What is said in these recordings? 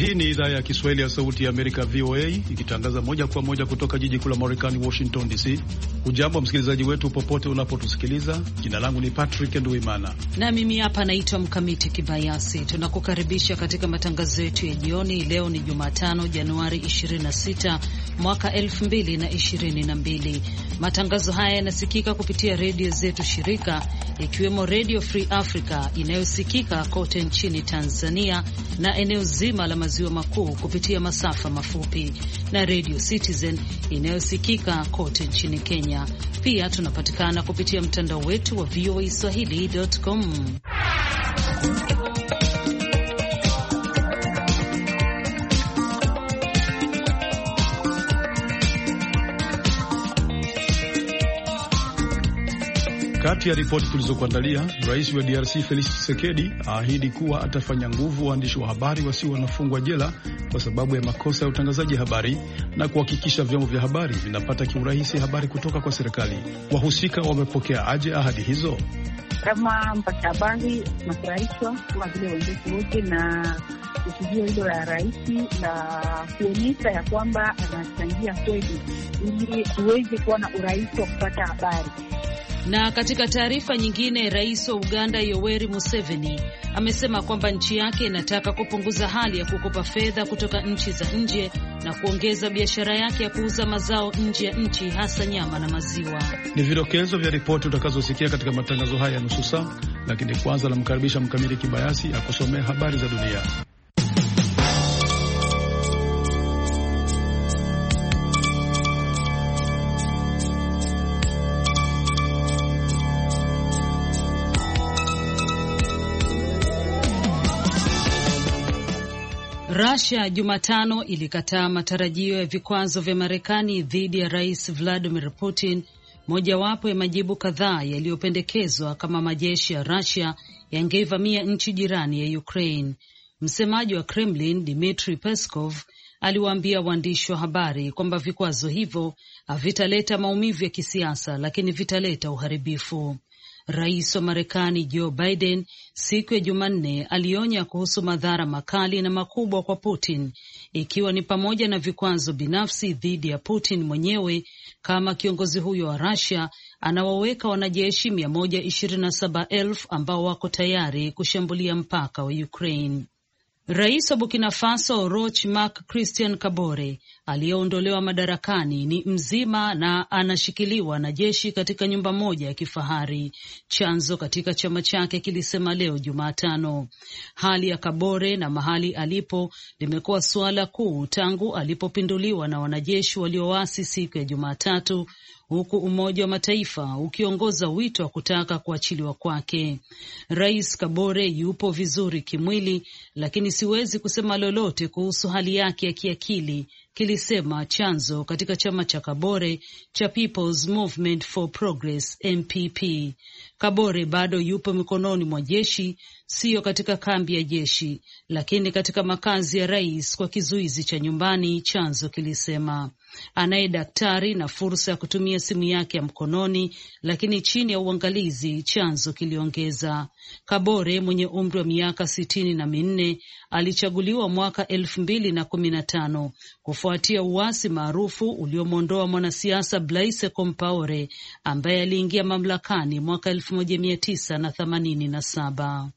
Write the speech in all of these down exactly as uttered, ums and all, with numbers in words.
Hii ni idhaa ya Kiswahili ya Sauti ya Amerika, V O A, ikitangaza moja kwa moja kutoka jiji kuu la Marekani, Washington D C. Hujambo msikilizaji wetu popote unapotusikiliza. Jina langu ni Patrick Nduimana na mimi hapa naitwa Mkamiti Kibayasi. Tunakukaribisha katika matangazo yetu ya jioni. Leo ni Jumatano, Januari ishirini na sita mwaka elfu mbili na ishirini na mbili. Matangazo haya yanasikika kupitia redio zetu shirika, ikiwemo Radio Free Africa inayosikika kote nchini Tanzania na eneo zima la maziwa makuu kupitia masafa mafupi, na Radio Citizen inayosikika kote nchini Kenya. Pia tunapatikana kupitia mtandao wetu wa v o a swahili dot com. Kati ya ripoti tulizokuandalia, Rais wa D R C Felix Tshisekedi aahidi kuwa atafanya nguvu waandishi wa habari wasio wanafungwa jela kwa sababu ya makosa ya utangazaji habari na kuhakikisha vyombo vya habari vinapata kiurahisi habari kutoka kwa serikali. Wahusika wamepokea aje ahadi hizo? Kama mpasha habari tunafurahishwa kama vile wenzetu wote na kusudio hilo la rais la kuonyesha ya kwamba anachangia kweli ili tuweze kuwa na urahisi wa kupata habari. Na katika taarifa nyingine, Rais wa Uganda Yoweri Museveni amesema kwamba nchi yake inataka kupunguza hali ya kukopa fedha kutoka nchi za nje na kuongeza biashara yake ya kuuza mazao nje ya nchi, hasa nyama na maziwa. Ni vidokezo vya ripoti utakazosikia katika matangazo haya ya nusu saa, lakini kwanza namkaribisha Mkamili Kibayasi akusomea habari za dunia. Russia Jumatano ilikataa matarajio ya vikwazo vya Marekani dhidi ya Rais Vladimir Putin, mojawapo ya majibu kadhaa yaliyopendekezwa kama majeshi ya Russia yangeivamia nchi jirani ya Ukraine. Msemaji wa Kremlin Dmitry Peskov aliwaambia waandishi wa habari kwamba vikwazo hivyo havitaleta maumivu ya kisiasa, lakini vitaleta uharibifu. Rais wa Marekani Joe Biden siku ya Jumanne alionya kuhusu madhara makali na makubwa kwa Putin, ikiwa ni pamoja na vikwazo binafsi dhidi ya Putin mwenyewe, kama kiongozi huyo wa Russia anawaweka wanajeshi mia moja ishirini na saba elfu ambao wako tayari kushambulia mpaka wa Ukraine. Rais wa Burkina Faso Roch Marc Christian Kabore aliyeondolewa madarakani ni mzima na anashikiliwa na jeshi katika nyumba moja ya kifahari, chanzo katika chama chake kilisema leo Jumatano. Hali ya Kabore na mahali alipo limekuwa suala kuu tangu alipopinduliwa na wanajeshi walioasi siku ya Jumatatu, huku Umoja wa Mataifa ukiongoza wito wa kutaka kuachiliwa kwake. Rais Kabore yupo vizuri kimwili, lakini siwezi kusema lolote kuhusu hali yake ya kiakili, kilisema chanzo katika chama cha Kabore cha People's Movement for Progress M P P. Kabore bado yupo mikononi mwa jeshi, siyo katika kambi ya jeshi, lakini katika makazi ya rais kwa kizuizi cha nyumbani, chanzo kilisema. Anaye daktari na fursa ya kutumia simu yake ya mkononi, lakini chini ya uangalizi, chanzo kiliongeza. Kabore mwenye umri wa miaka sitini na minne alichaguliwa mwaka elfu mbili na kumi na tano kufuatia uasi maarufu uliomwondoa mwanasiasa Blaise Compaore ambaye aliingia mamlakani mwaka elfu moja mia tisa na themanini na saba.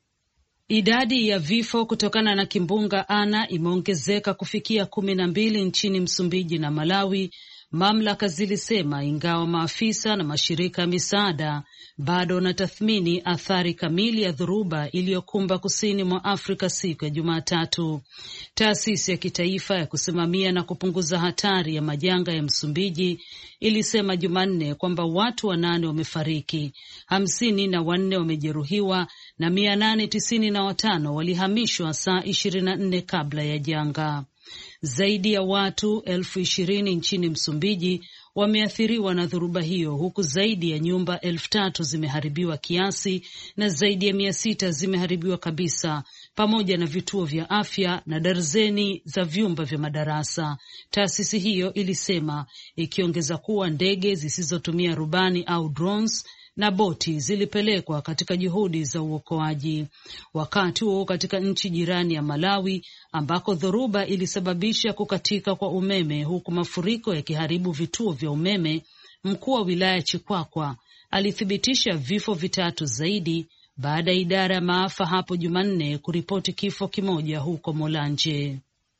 Idadi ya vifo kutokana na kimbunga Ana imeongezeka kufikia kumi na mbili nchini Msumbiji na Malawi, mamlaka zilisema, ingawa maafisa na mashirika ya misaada bado wanatathmini athari kamili ya dhoruba iliyokumba kusini mwa Afrika siku ya Jumatatu. Taasisi ya kitaifa ya kusimamia na kupunguza hatari ya majanga ya Msumbiji ilisema Jumanne kwamba watu wanane wamefariki, hamsini na wanne wamejeruhiwa na mia nane tisini na watano walihamishwa saa ishirini na nne kabla ya janga. Zaidi ya watu elfu ishirini nchini Msumbiji wameathiriwa na dhoruba hiyo, huku zaidi ya nyumba elfu tatu zimeharibiwa kiasi na zaidi ya mia sita zimeharibiwa kabisa, pamoja na vituo vya afya na darzeni za vyumba vya madarasa, taasisi hiyo ilisema, ikiongeza kuwa ndege zisizotumia rubani au drones na boti zilipelekwa katika juhudi za uokoaji. Wakati huo katika nchi jirani ya Malawi ambako dhoruba ilisababisha kukatika kwa umeme huku mafuriko yakiharibu vituo vya umeme, mkuu wa wilaya Chikwakwa alithibitisha vifo vitatu zaidi baada ya idara ya maafa hapo Jumanne kuripoti kifo kimoja huko Molanje.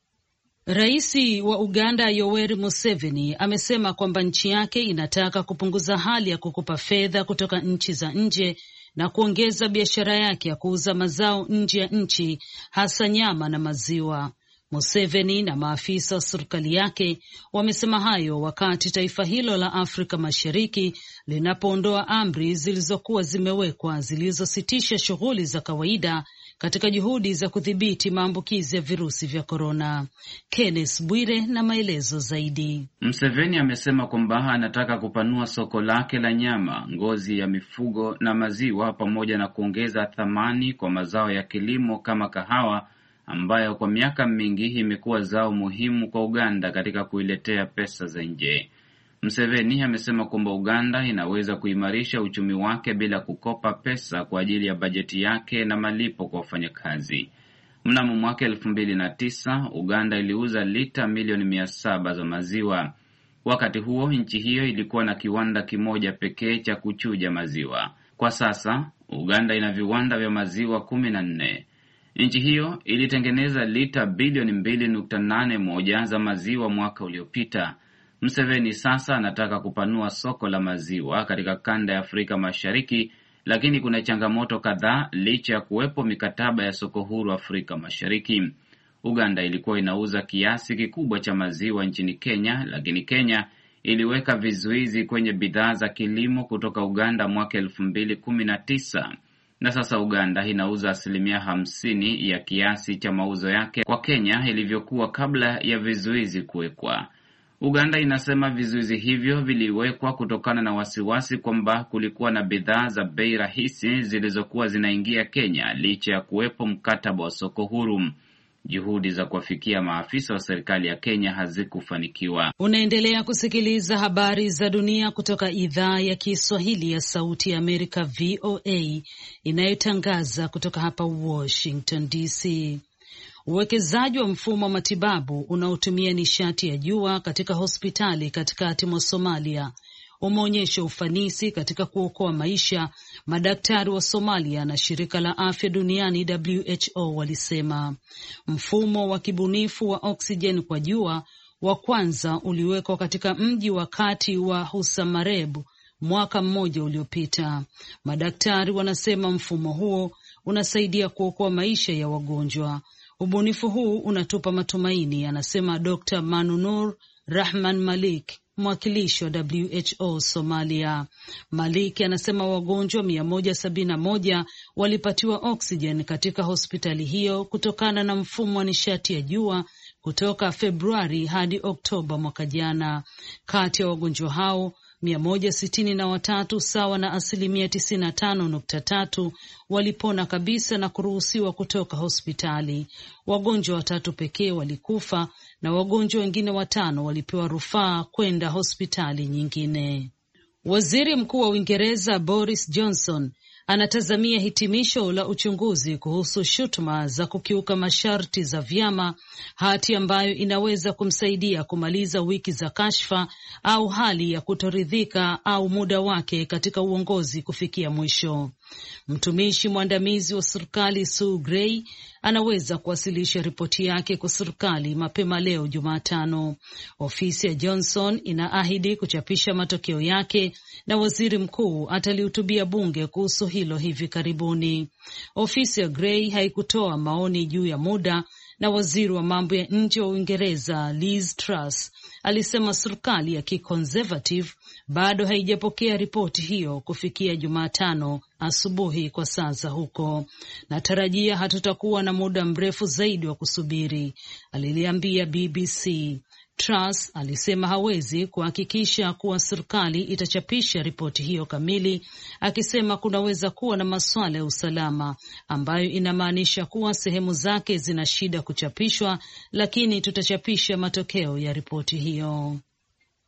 Raisi wa Uganda Yoweri Museveni amesema kwamba nchi yake inataka kupunguza hali ya kukopa fedha kutoka nchi za nje na kuongeza biashara yake ya kuuza mazao nje ya nchi, hasa nyama na maziwa. Museveni na maafisa wa serikali yake wamesema hayo wakati taifa hilo la Afrika Mashariki linapoondoa amri zilizokuwa zimewekwa zilizositisha shughuli za kawaida katika juhudi za kudhibiti maambukizi ya virusi vya korona. Kenneth Bwire na maelezo zaidi. Museveni amesema kwamba anataka kupanua soko lake la nyama, ngozi ya mifugo na maziwa, pamoja na kuongeza thamani kwa mazao ya kilimo kama kahawa, ambayo kwa miaka mingi imekuwa zao muhimu kwa Uganda katika kuiletea pesa za nje. Museveni amesema kwamba Uganda inaweza kuimarisha uchumi wake bila kukopa pesa kwa ajili ya bajeti yake na malipo kwa wafanyakazi. Mnamo mwaka elfu mbili na tisa, Uganda iliuza lita milioni mia saba za maziwa. Wakati huo nchi hiyo ilikuwa na kiwanda kimoja pekee cha kuchuja maziwa. Kwa sasa Uganda ina viwanda vya maziwa kumi na nne. Nchi hiyo ilitengeneza lita bilioni mbili nukta nane moja za maziwa mwaka uliopita. Museveni sasa anataka kupanua soko la maziwa katika kanda ya Afrika Mashariki, lakini kuna changamoto kadhaa licha ya kuwepo mikataba ya soko huru Afrika Mashariki. Uganda ilikuwa inauza kiasi kikubwa cha maziwa nchini Kenya, lakini Kenya iliweka vizuizi kwenye bidhaa za kilimo kutoka Uganda mwaka elfu mbili kumi na tisa. Na sasa Uganda inauza asilimia hamsini ya kiasi cha mauzo yake kwa Kenya ilivyokuwa kabla ya vizuizi kuwekwa. Uganda inasema vizuizi hivyo viliwekwa kutokana na wasiwasi kwamba kulikuwa na bidhaa za bei rahisi zilizokuwa zinaingia Kenya licha ya kuwepo mkataba wa soko huru. Juhudi za kuwafikia maafisa wa serikali ya Kenya hazikufanikiwa. Unaendelea kusikiliza habari za dunia kutoka idhaa ya Kiswahili ya Sauti ya Amerika V O A inayotangaza kutoka hapa Washington D C. Uwekezaji wa mfumo wa matibabu unaotumia nishati ya jua katika hospitali katikati mwa Somalia umeonyesha ufanisi katika kuokoa maisha, madaktari wa Somalia na shirika la afya duniani W H O walisema. Mfumo wa kibunifu wa oksijeni kwa jua wa kwanza uliwekwa katika mji wa kati wa Husamareb mwaka mmoja uliopita. Madaktari wanasema mfumo huo unasaidia kuokoa maisha ya wagonjwa. Ubunifu huu unatupa matumaini, anasema Doctor Manunur Rahman Malik, mwakilishi wa W H O Somalia. Malik anasema wagonjwa mia moja sabini na moja walipatiwa oksijeni katika hospitali hiyo kutokana na mfumo wa nishati ya jua kutoka Februari hadi Oktoba mwaka jana. Kati ya wagonjwa hao mia moja sitini na watatu, sawa na asilimia tisini na tano nukta tatu, walipona kabisa na kuruhusiwa kutoka hospitali. Wagonjwa watatu pekee walikufa na wagonjwa wengine watano walipewa rufaa kwenda hospitali nyingine. Waziri Mkuu wa Uingereza Boris Johnson anatazamia hitimisho la uchunguzi kuhusu shutuma za kukiuka masharti za vyama, hati ambayo inaweza kumsaidia kumaliza wiki za kashfa au hali ya kutoridhika au muda wake katika uongozi kufikia mwisho. Mtumishi mwandamizi wa serikali Sue Gray anaweza kuwasilisha ripoti yake kwa serikali mapema leo Jumatano. Ofisi ya Johnson inaahidi kuchapisha matokeo yake na waziri mkuu atalihutubia bunge kuhusu hilo hivi karibuni. Ofisi ya Gray haikutoa maoni juu ya muda, na waziri wa mambo ya nje wa Uingereza Liz Truss alisema serikali ya kiconservative bado haijapokea ripoti hiyo kufikia Jumatano asubuhi kwa saa za huko. Natarajia hatutakuwa na muda mrefu zaidi wa kusubiri, aliliambia B B C. Truss alisema hawezi kuhakikisha kuwa serikali itachapisha ripoti hiyo kamili, akisema kunaweza kuwa na masuala ya usalama ambayo inamaanisha kuwa sehemu zake zina shida kuchapishwa, lakini tutachapisha matokeo ya ripoti hiyo.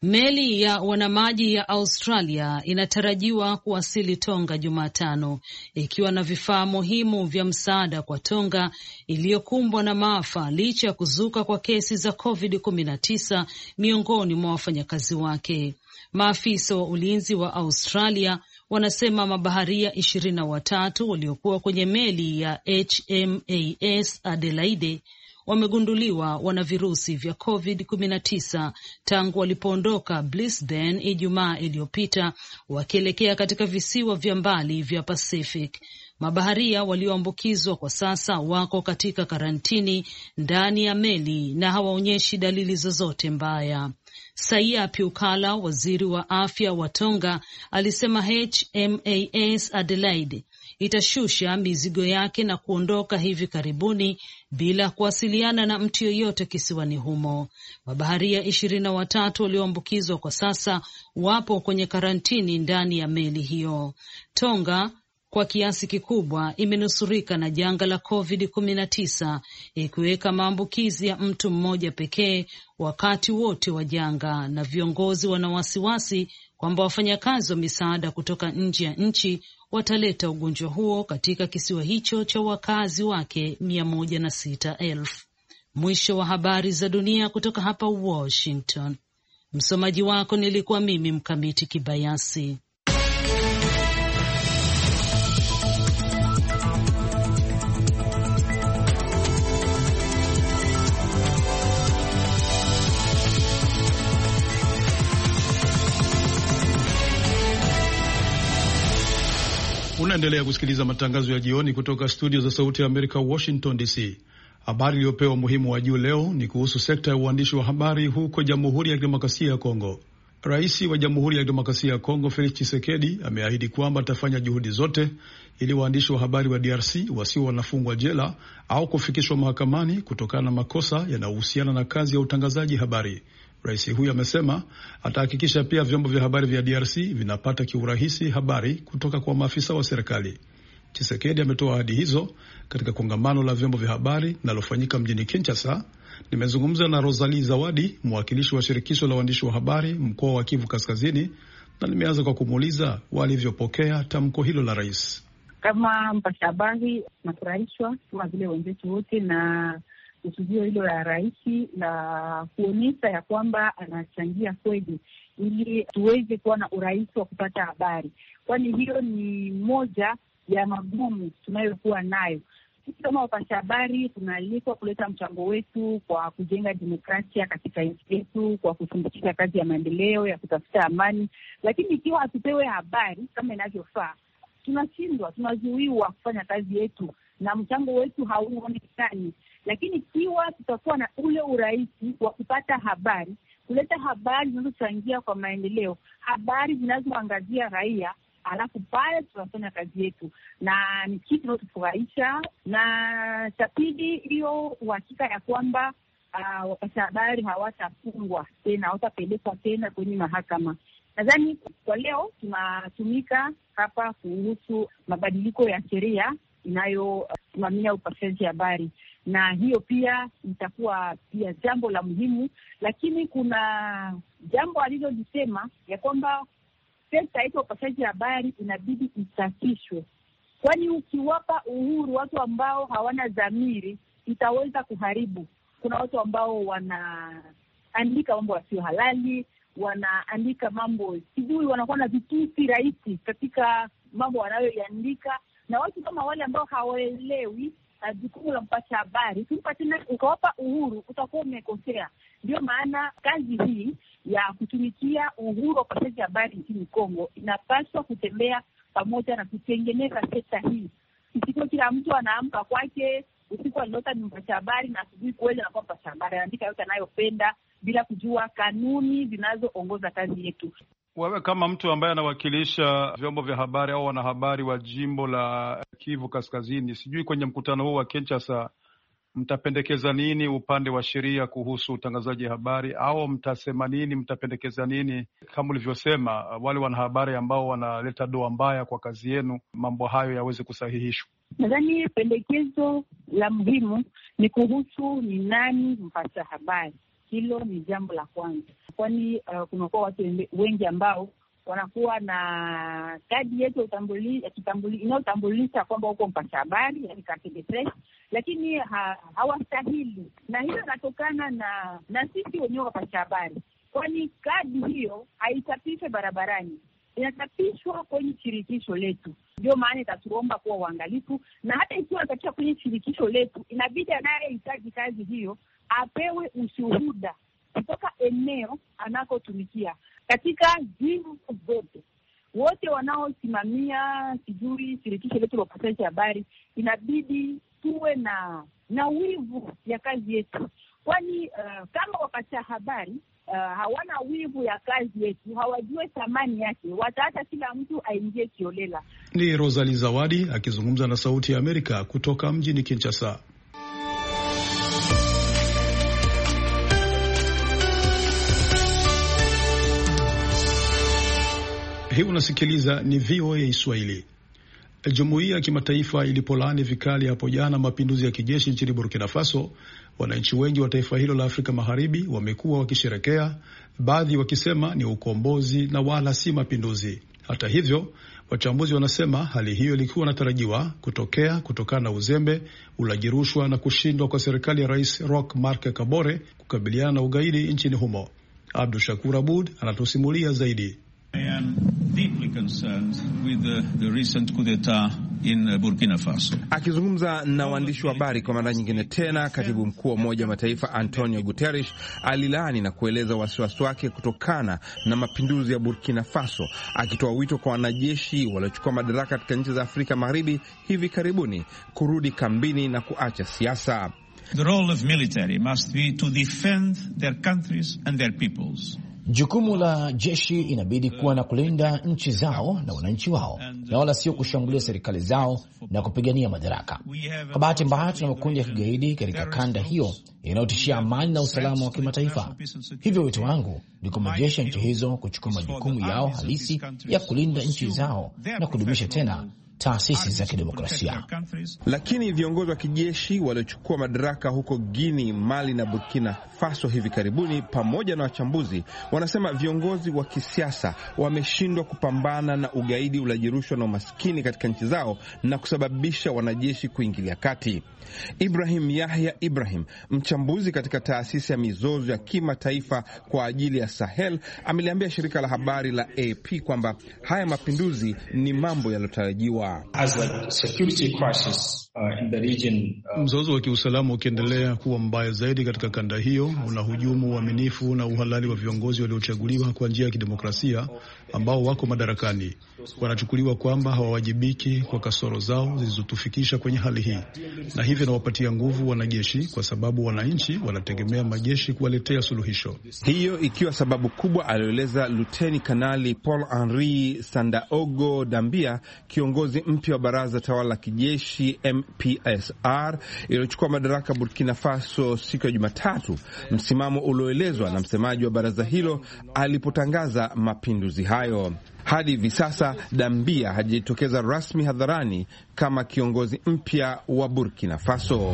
Meli ya wanamaji ya Australia inatarajiwa kuwasili Tonga Jumatano ikiwa na vifaa muhimu vya msaada kwa Tonga iliyokumbwa na maafa licha ya kuzuka kwa kesi za covid kumi na tisa miongoni mwa wafanyakazi wake. Maafisa wa ulinzi wa Australia wanasema mabaharia ishirini na watatu waliokuwa kwenye meli ya H M A S Adelaide wamegunduliwa wana virusi vya covid kumi na tisa tangu walipoondoka Brisbane Ijumaa iliyopita wakielekea katika visiwa vya mbali vya Pacific. Mabaharia walioambukizwa kwa sasa wako katika karantini ndani ya meli na hawaonyeshi dalili zozote mbaya. Saia Piukala, waziri wa afya wa Tonga, alisema H M A S Adelaide itashusha mizigo yake na kuondoka hivi karibuni bila kuwasiliana na mtu yoyote kisiwani humo. Mabaharia ishirini na watatu walioambukizwa kwa sasa wapo kwenye karantini ndani ya meli hiyo. Tonga kwa kiasi kikubwa imenusurika na janga la covid kumi na tisa, ikiweka maambukizi ya mtu mmoja pekee wakati wote wa janga, na viongozi wana wasiwasi kwamba wafanyakazi wa misaada kutoka nje ya nchi wataleta ugonjwa huo katika kisiwa hicho cha wakazi wake mia moja na sita elfu. Mwisho wa habari za dunia kutoka hapa Washington. Msomaji wako nilikuwa mimi Mkamiti Kibayasi. Unaendelea kusikiliza matangazo ya jioni kutoka studio za Sauti ya Amerika, Washington D C. Habari iliyopewa umuhimu wa juu leo ni kuhusu sekta ya uandishi wa habari huko Jamhuri ya Kidemokrasia ya Kongo. Rais wa Jamhuri ya Kidemokrasia ya Kongo Felix Tshisekedi ameahidi kwamba atafanya juhudi zote ili waandishi wa habari wa D R C wasio wanafungwa jela au kufikishwa mahakamani kutokana na makosa yanayohusiana na kazi ya utangazaji habari. Rais huyu amesema atahakikisha pia vyombo vya habari vya D R C vinapata kiurahisi habari kutoka kwa maafisa wa serikali. Tshisekedi ametoa ahadi hizo katika kongamano la vyombo vya habari linalofanyika mjini Kinshasa. Nimezungumza na Rosalie Zawadi, mwakilishi wa shirikisho la waandishi wa habari mkoa wa Kivu Kaskazini, na nimeanza kwa kumuuliza walivyopokea tamko hilo la rais. Kama mpasha habari nafurahishwa kama vile wenzetu wote na kusudio hilo la rais la kuonyesha ya kwamba anachangia kweli ili tuweze kuwa na urahisi wa kupata habari, kwani hiyo ni moja ya magumu tunayokuwa nayo. Sisi kama wapasha habari tunaalikwa kuleta mchango wetu kwa kujenga demokrasia katika nchi yetu, kwa kutumbukiza kazi ya maendeleo ya kutafuta amani, lakini ikiwa hatupewe habari kama inavyofaa, tunashindwa, tunazuiwa kufanya kazi yetu na mchango wetu hauonekani. Lakini ikiwa tutakuwa na ule urahisi wa kupata habari, kuleta habari zinazochangia kwa maendeleo, habari zinazoangazia raia, alafu pale tunafanya kazi yetu, na ni kitu kinachofurahisha. Na cha pili, hiyo uhakika ya kwamba uh, wapasha habari hawatafungwa tena, hawatapelekwa tena kwenye mahakama. Nadhani kwa leo tunatumika hapa kuhusu mabadiliko ya sheria inayosimamia uh, upashaji habari, na hiyo pia itakuwa pia jambo la muhimu. Lakini kuna jambo alilolisema ya kwamba sekta yetu ya upashaji habari inabidi isafishwe, kwani ukiwapa uhuru watu ambao hawana dhamiri itaweza kuharibu. Kuna watu ambao wanaandika mambo yasiyo halali, wanaandika mambo sijui, wanakuwa na vitusi rahisi katika mambo wanayoandika, na watu kama wale ambao hawaelewi jukumu la mpasha habari, kumpa tena ukawapa uhuru, utakuwa umekosea. Ndio maana kazi hii ya kutumikia uhuru wa upashaji habari nchini Kongo inapaswa kutembea pamoja na kutengeneza sekta hii. Isikuwe kila mtu anaamka kwake, usiku alilota ni mpasha habari na asubuhi kweli anakuwa mpasha habari, anaandika yote anayopenda bila kujua kanuni zinazoongoza kazi yetu. Wewe kama mtu ambaye anawakilisha vyombo vya habari au wanahabari wa jimbo la Kivu Kaskazini, sijui kwenye mkutano huu wa Kinshasa mtapendekeza nini upande wa sheria kuhusu utangazaji habari, au mtasema nini, mtapendekeza nini kama ulivyosema wale wanahabari ambao wanaleta doa mbaya kwa kazi yenu, mambo hayo yaweze kusahihishwa? Nadhani pendekezo la muhimu ni kuhusu ni nani mpasha habari. Hilo ni jambo la kwanza, kwani uh, kunakuwa watu wengi ambao wanakuwa na kadi yetu ya kitambulisho inayotambulisha kwamba uko mpasha habari, yani carte de presse, lakini ha, hawastahili, na hiyo inatokana na na sisi wenyewe wapasha habari, kwani kadi hiyo haichapishwe barabarani, inachapishwa kwenye shirikisho letu. Ndio maana itatuomba kuwa uangalifu, na hata ikiwa inachapishwa kwenye shirikisho letu, inabidi anayehitaji kazi hiyo apewe ushuhuda kutoka eneo anakotumikia katika jimbo zote. Wote wanaosimamia sijui shirikisho letu la upashaji habari, inabidi tuwe na na wivu ya kazi yetu, kwani uh, kama wapasha habari uh, hawana wivu ya kazi yetu, hawajue thamani yake, wataacha kila mtu aingie kiolela. Ni Rosalie Zawadi akizungumza na Sauti ya Amerika kutoka mjini Kinshasa. Hii unasikiliza ni V O A Swahili. Jumuiya ya kimataifa ilipolaani vikali hapo jana mapinduzi ya kijeshi nchini Burkina Faso, wananchi wengi wa taifa hilo la Afrika Magharibi wamekuwa wakisherekea, baadhi wakisema ni ukombozi na wala si mapinduzi. Hata hivyo, wachambuzi wanasema hali hiyo ilikuwa inatarajiwa kutokea kutokana na uzembe, ulaji rushwa na kushindwa kwa serikali ya Rais Roch Marc Kabore kukabiliana na ugaidi nchini humo. Abdul Shakur Abud anatusimulia zaidi. I am deeply concerned with the, the recent coup d'etat in Burkina Faso. Akizungumza na waandishi wa habari kwa mara nyingine tena, katibu mkuu wa Umoja wa Mataifa Antonio Guterres alilaani na kueleza wasiwasi wake kutokana na mapinduzi ya Burkina Faso, akitoa wito kwa wanajeshi waliochukua madaraka katika nchi za Afrika Magharibi hivi karibuni kurudi kambini na kuacha siasa. The role of military must be to defend their countries and their peoples. Jukumu la jeshi inabidi kuwa na kulinda nchi zao na wananchi wao, na wala sio kushambulia serikali zao na kupigania madaraka. Kwa bahati mbaya, tuna makundi ya kigaidi katika kanda hiyo yanayotishia amani na usalama wa kimataifa. Hivyo wito wangu ni kwa majeshi ya nchi hizo kuchukua majukumu yao halisi ya kulinda nchi zao na kudumisha tena taasisi za kidemokrasia. Lakini viongozi wa kijeshi waliochukua madaraka huko Guinea, Mali na Burkina Faso hivi karibuni, pamoja na wachambuzi, wanasema viongozi wa kisiasa wameshindwa kupambana na ugaidi, ulaji rushwa na umaskini katika nchi zao na kusababisha wanajeshi kuingilia kati. Ibrahim Yahya Ibrahim, mchambuzi katika taasisi ya mizozo ya kimataifa kwa ajili ya Sahel, ameliambia shirika la habari la A P kwamba haya mapinduzi ni mambo yaliyotarajiwa. Mzozo wa kiusalama ukiendelea kuwa mbaya zaidi katika kanda hiyo, unahujumu uaminifu na uhalali wa viongozi waliochaguliwa kwa njia ya kidemokrasia ambao wako madarakani. Wanachukuliwa kwamba hawawajibiki kwa kasoro zao zilizotufikisha kwenye hali hii, na hivyo nawapatia nguvu wanajeshi, kwa sababu wananchi wanategemea majeshi kuwaletea suluhisho. Hiyo ikiwa sababu kubwa, alieleza Luteni Kanali Paul Henri Sandaogo Dambia, kiongozi mpya wa baraza tawala la kijeshi M P S R iliyochukua madaraka Burkina Faso siku ya Jumatatu, msimamo ulioelezwa na msemaji wa baraza hilo alipotangaza mapinduzi hayo. Hadi hivi sasa Dambia hajitokeza rasmi hadharani kama kiongozi mpya wa Burkina Faso.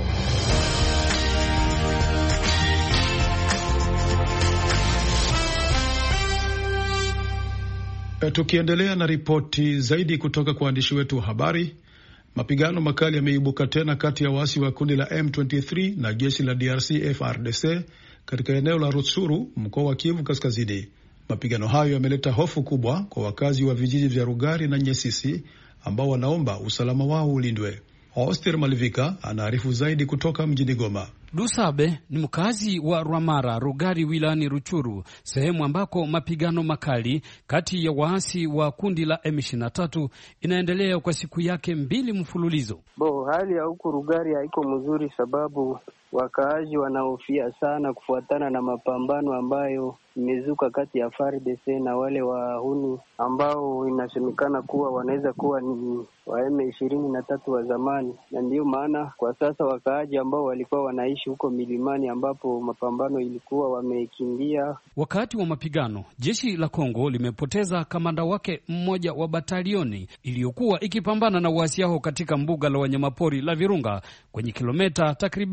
Tukiendelea na ripoti zaidi kutoka kwa waandishi wetu wa habari, mapigano makali yameibuka tena kati ya waasi wa kundi la M ishirini na tatu na jeshi la D R C F A R D C katika eneo la Rutshuru, mkoa wa Kivu Kaskazini. Mapigano hayo yameleta hofu kubwa kwa wakazi wa vijiji vya Rugari na Nyesisi ambao wanaomba usalama wao ulindwe. Oster Malivika anaarifu zaidi kutoka mjini Goma. Dusabe ni mkazi wa Rwamara, Rugari wilani Ruchuru, sehemu ambako mapigano makali kati ya waasi wa kundi la M ishirini na tatu inaendelea kwa siku yake mbili mfululizo. Bo, hali ya huku Rugari haiko mzuri, sababu wakaaji wanahofia sana kufuatana na mapambano ambayo imezuka kati ya F A R D C na wale wahuni ambao inasemekana kuwa wanaweza kuwa ni wa M ishirini na tatu wa zamani, na ndiyo maana kwa sasa wakaaji ambao walikuwa wanaishi huko milimani ambapo mapambano ilikuwa wamekimbia. Wakati wa mapigano, jeshi la Kongo limepoteza kamanda wake mmoja wa batalioni iliyokuwa ikipambana na waasi hao katika mbuga la wanyamapori la Virunga kwenye kilomita takribane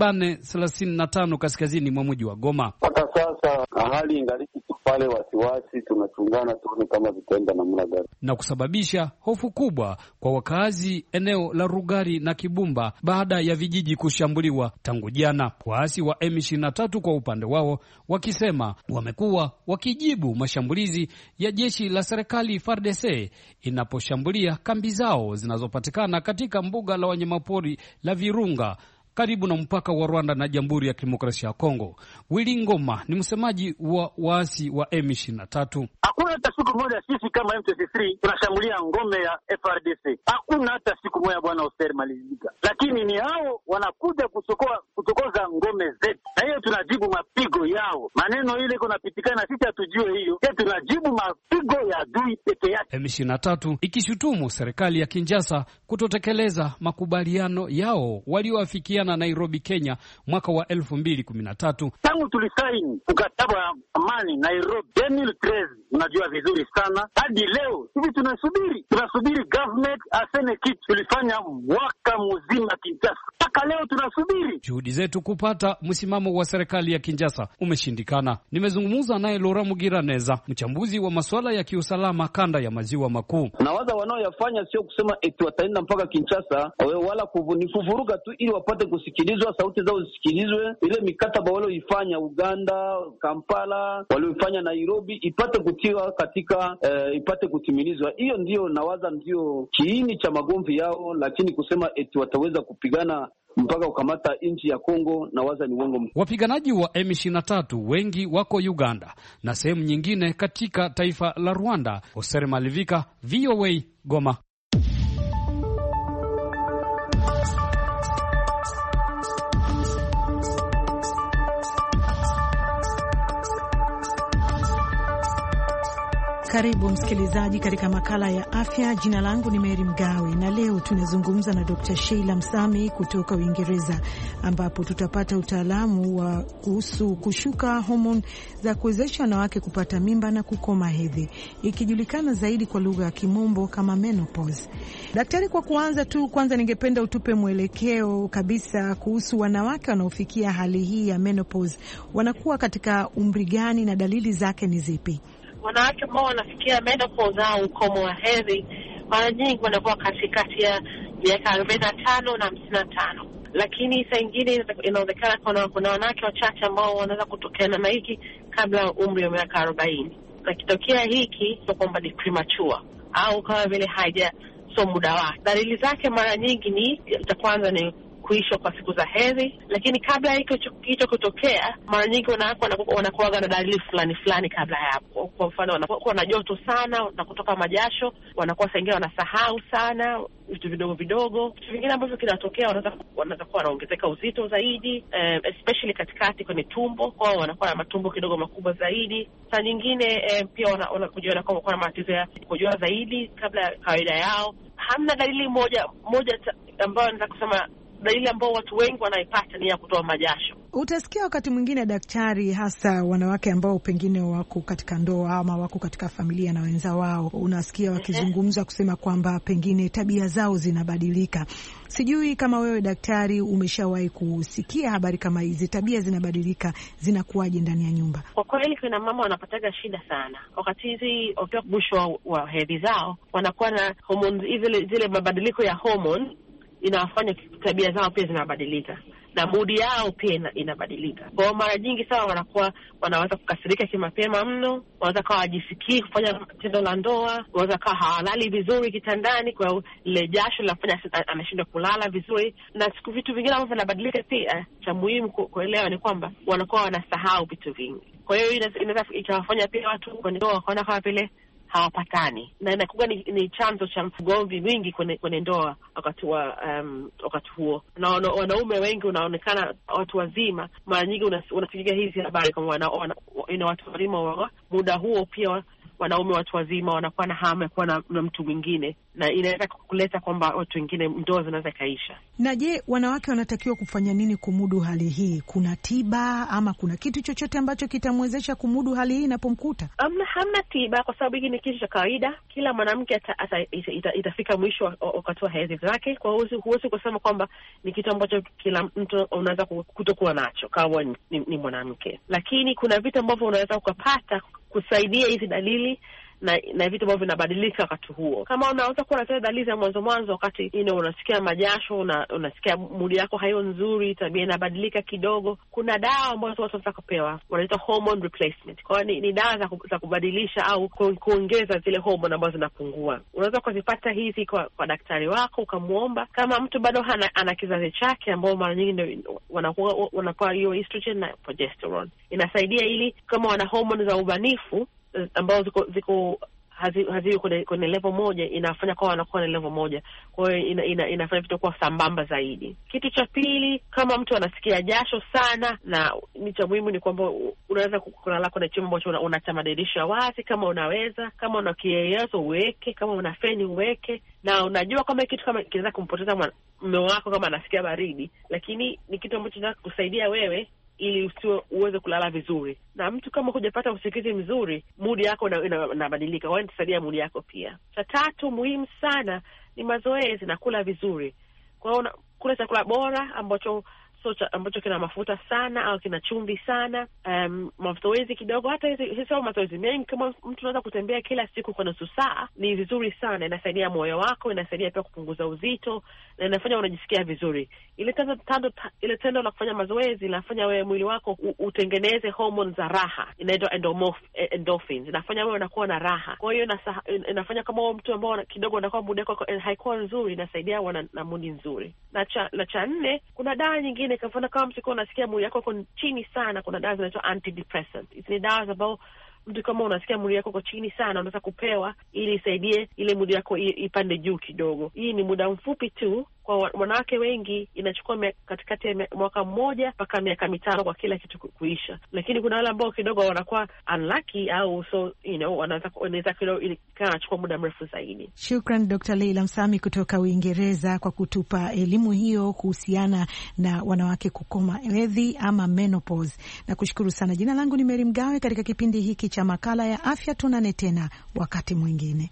thelathini na tano kaskazini mwa mji wa Goma. Mpaka sasa hali ingaliki pale wasiwasi, tunachungana tuone kama vitaenda namna gani, na kusababisha hofu kubwa kwa wakazi eneo la Rugari na Kibumba baada ya vijiji kushambuliwa tangu jana. Waasi wa M ishirini na tatu kwa upande wao wakisema wamekuwa wakijibu mashambulizi ya jeshi la serikali F A R D C inaposhambulia kambi zao zinazopatikana katika mbuga la wanyamapori la Virunga karibu na mpaka wa Rwanda na Jamhuri ya Kidemokrasia ya Kongo. Willy Ngoma ni msemaji wa waasi wa M ishirini na tatu. Hakuna hata siku moja sisi kama M ishirini na tatu tunashambulia ngome ya F A R D C. Hakuna hata siku moja, bwana Oster Malizika. Lakini ni hao wanakuja kusokoa kutokoza ngome zetu. Na hiyo tunajibu mapigo yao. Maneno ile iko napitikana, sisi hatujue hiyo. Sisi tunajibu mapigo ya adui peke yake. M ishirini na tatu ikishutumu serikali ya Kinshasa kutotekeleza makubaliano yao walioafikiana na Nairobi, Kenya mwaka wa elfu mbili kumi na tatu. Tangu tulisaini mkataba wa amani Nairobi elfu mbili kumi na tatu, unajua vizuri sana, hadi leo hivi tunasubiri tunasubiri government aseme kitu. Tulifanya mwaka mzima Kinshasa, mpaka leo tunasubiri. Juhudi zetu kupata msimamo wa serikali ya Kinshasa umeshindikana. Nimezungumza naye Laura Mugiraneza, mchambuzi wa masuala ya kiusalama kanda ya maziwa makuu. Na waza wanaoyafanya sio kusema eti wataenda mpaka Kinshasa wala kuvuruga tu ili wapate kusikilizwa, sauti zao zisikilizwe. Ile mikataba walioifanya Uganda, Kampala, walioifanya Nairobi ipate kutiwa katika eh, ipate kutimilizwa. Hiyo ndio nawaza ndio kiini cha magomvi yao, lakini kusema eti wataweza kupigana mpaka kukamata nchi ya Kongo na waza ni uongo. Wapiganaji wa M ishirini na tatu wengi wako Uganda na sehemu nyingine katika taifa la Rwanda. Oser Malivika, V O A, Goma. Karibu msikilizaji katika makala ya afya. Jina langu ni Mary Mgawe na leo tunazungumza na Doctor Sheila Msami kutoka Uingereza, ambapo tutapata utaalamu wa kuhusu kushuka homoni za kuwezesha wanawake kupata mimba na kukoma hedhi, ikijulikana zaidi kwa lugha ya Kimombo kama menopause. Daktari, kwa kuanza tu, kwanza ningependa utupe mwelekeo kabisa kuhusu wanawake wanaofikia hali hii ya menopause, wanakuwa katika umri gani na dalili zake ni zipi? Wanawake ambao wanafikia menopause au ukomo wa hedhi mara nyingi wanakuwa katikati ya miaka arobaini na tano na hamsini na tano, lakini saa ingine inaonekana kuna, kuna wanawake wachache ambao wanaweza kutokana na hiki kabla ya umri wa miaka arobaini. Na kitokea hiki sio kwamba ni premature au kama vile haja so muda wake. Dalili zake mara nyingi ni cha kwanza ni kuisha kwa siku za hedhi, lakini kabla hiko hicho kutokea mara nyingi wanawake wanakuwa na dalili fulani fulani kabla ya hapo. Kwa mfano wanakuwa na joto sana na kutoka majasho, wanakuwa sengine wanasahau sana vitu vidogo vidogo. Vitu vingine ambavyo kinatokea, wanaweza wanaweza kuwa wanaongezeka uzito zaidi, um, especially katikati kwenye tumbo, kwa wanakuwa na matumbo kidogo makubwa zaidi. Saa nyingine um, pia wanakuja wana wanakuwa na matatizo ya kujua zaidi kabla ya kawaida yao. Hamna dalili moja moja ambayo naweza kusema dalili ambao watu wengi wanaipata ni ya kutoa majasho. Utasikia wakati mwingine daktari, hasa wanawake ambao pengine wako katika ndoa ama wako katika familia na wenza wao, unasikia wakizungumza kusema kwamba pengine tabia zao zinabadilika. Sijui kama wewe daktari umeshawahi kusikia habari kama hizi, tabia zinabadilika, zinakuwaje ndani ya nyumba? Kwa kweli kuna mama wanapataga shida sana wakati hizi wakiwa mwisho wa, wa hedhi zao, wanakuwa na hormones zile zile mabadiliko ya hormone inawafanya tabia zao pia zinabadilika na mudi yao pia inabadilika. Kwa mara nyingi sana wanakuwa wanaweza kukasirika kimapema mno, wanaweza kawa wajisikii kufanya tendo la ndoa, wanaweza kawa hawalali vizuri kitandani, kwa ile jasho linafanya anashindwa kulala vizuri, na siku vitu vingine ambavyo vinabadilika pia. Cha muhimu kuelewa ni kwamba wanakuwa wanasahau vitu vingi. Kwa hiyo inaweza ikawafanya pia watu kwenye ndoa wakaona kama vile hawapatani, na inakuwa ni, ni chanzo cha mgomvi wingi kwenye, kwenye ndoa wakati wa um, wakati huo. Na wana, wanaume wengi unaonekana watu wazima mara nyingi unasikia hizi habari kama wana, wana, ina watu wazima wa muda huo pia wanaume watu wazima wanakuwa na hamu ya kuwa na, na mtu mwingine, na inaweza kuleta kwamba watu wengine ndoa zinaweza kaisha. Na je, wanawake wanatakiwa kufanya nini kumudu hali hii? Kuna tiba ama kuna kitu chochote ambacho kitamwezesha kumudu hali hii inapomkuta? Hamna, hamna tiba, kwa sababu hiki ni kitu cha kawaida. Kila mwanamke ita, ita, ita, ita, itafika mwisho wakati wa hedhi zake. Kwa hiyo huwezi kusema kwamba ni kitu ambacho kila mtu unaweza kutokuwa nacho kama ni, ni, ni mwanamke, lakini kuna vitu ambavyo unaweza ukapata kusaidia hizi dalili na na vitu ambavyo vinabadilika wakati huo. Kama unaweza kuwa na dalili za mwanzo mwanzo, wakati you know, unasikia majasho, una, unasikia mudi yako hayo nzuri, tabia inabadilika kidogo, kuna dawa ambazo watu wanataka kupewa, wanaita hormone replacement. Kwa ni, ni dawa za, za kubadilisha au ku, kuongeza zile hormone ambazo zinapungua. Unaweza kuzipata hizi kwa, kwa daktari wako ukamuomba. Kama mtu bado hana, ana kizazi chake ambao mara nyingi wanakuwa wanapewa hiyo estrogen na progesterone, inasaidia ili kama wana hormone za ubanifu ambao ziko ziko hazi, hazi kwenye, kwenye level moja, inafanya kwa wanakuwa na level moja. Kwa hiyo ina, ina, inafanya vitu kwa sambamba zaidi. Kitu cha pili, kama mtu anasikia jasho sana, na ni cha muhimu ni kwamba unaweza kulala kwenye chumba ambacho una, una madirisha wazi kama unaweza, kama una kiyeyezo uweke, kama una feni uweke, na unajua kama kitu kama kinaweza kumpoteza mume wako kama anasikia baridi, lakini ni kitu ambacho kinaweza kusaidia wewe ili usiwe uweze kulala vizuri. Na mtu kama hujapata usingizi mzuri, mood yako inabadilika, ina, ina wanisaidia mood yako pia. Cha tatu muhimu sana ni mazoezi na kula vizuri. Kwa hiyo kula chakula bora ambacho so cha, ambacho kina mafuta sana au kina chumvi sana. Um, mazoezi kidogo, hata hizi sio mazoezi mengi, kama mtu anaweza kutembea kila siku kwa nusu saa, ni vizuri sana. Inasaidia moyo wako, inasaidia pia kupunguza uzito, na inafanya unajisikia vizuri. Ile tendo tando ile tendo la kufanya mazoezi linafanya wewe mwili wako u, utengeneze hormones za raha, inaitwa endorphins. Inafanya wewe unakuwa na raha. Kwa hiyo inafanya kama wewe mtu ambao kidogo unakuwa mood yako haikuwa nzuri, inasaidia wana na mood nzuri. Na cha la cha nne, kuna dawa nyingine kama kama msiko unasikia mwili yako uko chini sana, kuna dawa zinaitwa antidepressant. Hizi ni dawa ambazo mtu kama unasikia mwili yako uko chini sana, unaweza kupewa ili isaidie ile mwili yako ipande juu kidogo. Hii ni muda mfupi tu. Kwa wanawake wengi inachukua katikati ya mwaka mmoja mpaka miaka mitano kwa kila kitu kuisha, lakini kuna wale ambao kidogo wanakuwa unlucky au so you know wanaweza wanaweza kidogo kana chukua muda mrefu zaidi. Shukran Doctor Leila Msami kutoka Uingereza kwa kutupa elimu hiyo kuhusiana na wanawake kukoma hedhi ama menopause. Na kushukuru sana. Jina langu ni Mary Mgawe. Katika kipindi hiki cha makala ya afya tunane tena wakati mwingine.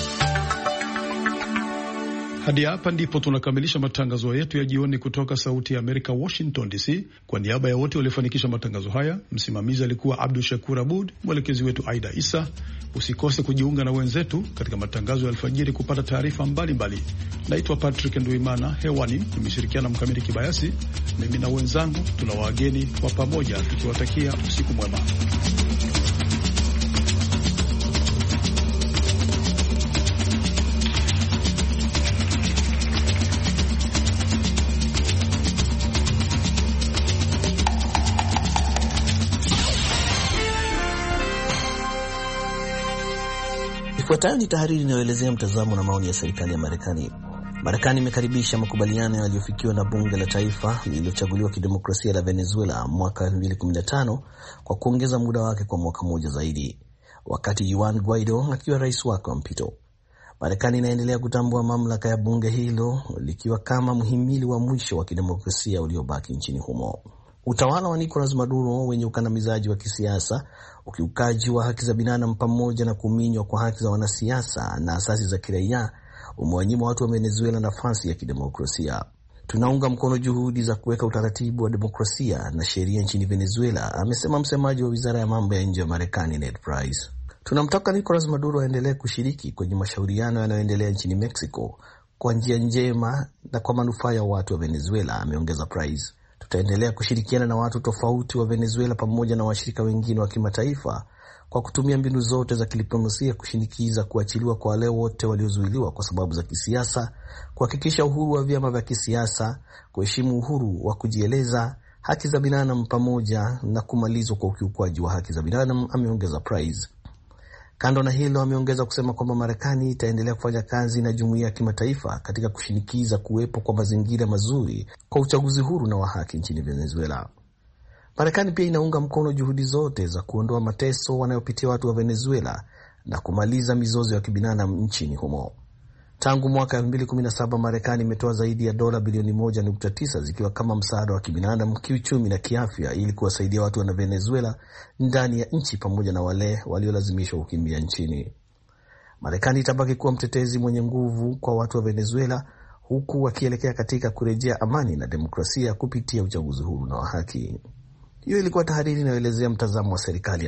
Hadi hapa ndipo tunakamilisha matangazo yetu ya jioni kutoka Sauti ya Amerika, Washington D C. Kwa niaba ya wote waliofanikisha matangazo haya, msimamizi alikuwa Abdul Shakur Abud, mwelekezi wetu Aida Isa. Usikose kujiunga na wenzetu katika matangazo ya alfajiri kupata taarifa mbalimbali. Naitwa Patrick Nduimana, hewani nimeshirikiana Mkamiti Kibayasi. Mimi na wenzangu tuna wageni kwa pamoja tukiwatakia usiku mwema. Ifuatayo ni tahariri inayoelezea mtazamo na maoni ya serikali ya Marekani. Marekani imekaribisha makubaliano yaliyofikiwa na bunge la taifa lililochaguliwa kidemokrasia la Venezuela mwaka elfu mbili kumi na tano kwa kuongeza muda wake kwa mwaka mmoja zaidi, wakati Juan Guaido akiwa rais wake wa mpito. Marekani inaendelea kutambua mamlaka ya bunge hilo likiwa kama mhimili wa mwisho wa kidemokrasia uliobaki nchini humo. Utawala wa Nicolas Maduro wenye ukandamizaji wa kisiasa, ukiukaji wa haki za binadamu pamoja na kuminywa kwa haki za wanasiasa na asasi za kiraia umewanyima watu wa Venezuela nafasi ya kidemokrasia. Tunaunga mkono juhudi za kuweka utaratibu wa demokrasia na sheria nchini Venezuela, amesema msemaji wa Wizara ya Mambo ya Nje ya Marekani Ned Price. Tunamtaka Nicolas Maduro aendelee kushiriki kwenye mashauriano yanayoendelea nchini Mexico kwa njia njema na kwa manufaa ya watu wa Venezuela, ameongeza Price. Tutaendelea kushirikiana na watu tofauti wa Venezuela pamoja na washirika wengine wa kimataifa kwa kutumia mbinu zote za kidiplomasia kushinikiza kuachiliwa kwa wale wote waliozuiliwa kwa sababu za kisiasa, kuhakikisha uhuru wa vyama vya kisiasa, kuheshimu uhuru wa kujieleza, haki za binadamu pamoja na kumalizwa kwa ukiukwaji wa haki za binadamu, ameongeza Price. Kando na hilo, ameongeza kusema kwamba Marekani itaendelea kufanya kazi na jumuiya ya kimataifa katika kushinikiza kuwepo kwa mazingira mazuri kwa uchaguzi huru na wa haki nchini Venezuela. Marekani pia inaunga mkono juhudi zote za kuondoa mateso wanayopitia watu wa Venezuela, na kumaliza mizozo ya kibinadamu nchini humo. Tangu mwaka elfu mbili kumi na saba Marekani imetoa zaidi ya dola bilioni moja nukta tisa zikiwa kama msaada wa kibinadamu, kiuchumi na kiafya ili kuwasaidia watu wa Venezuela ndani ya nchi pamoja na wale waliolazimishwa kukimbia nchini. Marekani itabaki kuwa mtetezi mwenye nguvu kwa watu wa Venezuela huku wakielekea katika kurejea amani na demokrasia kupitia uchaguzi huru na wa haki. Hiyo ilikuwa tahariri inayoelezea mtazamo wa serikali.